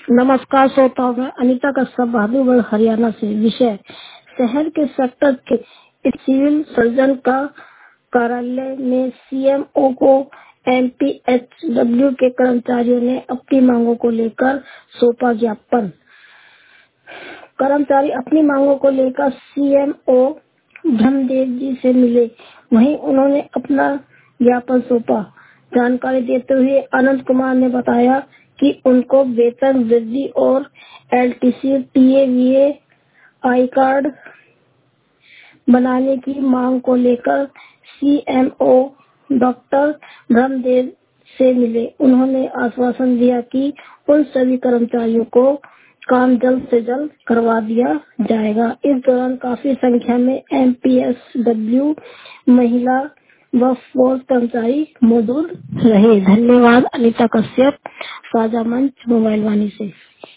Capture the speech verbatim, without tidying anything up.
नमस्कार श्रोताओं, मैं अनीता कश्यप बहादुरगढ़ हरियाणा से। विषय शहर के सेक्टर के एक सिविल सर्जन का कार्यालय में सीएमओ को एमपीएचडब्ल्यू के कर्मचारियों ने अपनी मांगों को लेकर सौंपा ज्ञापन। कर्मचारी अपनी मांगों को लेकर सीएमओ ब्रह्मदेव जी से मिले, वहीं उन्होंने अपना ज्ञापन सौंपा। जानकारी देते हुए अनंत कुमार ने बताया कि उनको वेतन वृद्धि और एलटीसी, टीए, आई कार्ड बनाने की मांग को लेकर सीएमओ डॉक्टर ब्रह्मदेव से मिले। उन्होंने आश्वासन दिया कि उन सभी कर्मचारियों को काम जल्द से जल्द करवा दिया जाएगा। इस दौरान काफी संख्या में एमपीएचडब्ल्यू महिला व फोर्स कर्मचारी मौजूद रहे। धन्यवाद। अनीता कश्यप, साझा मंच, मोबाइल वाणी से।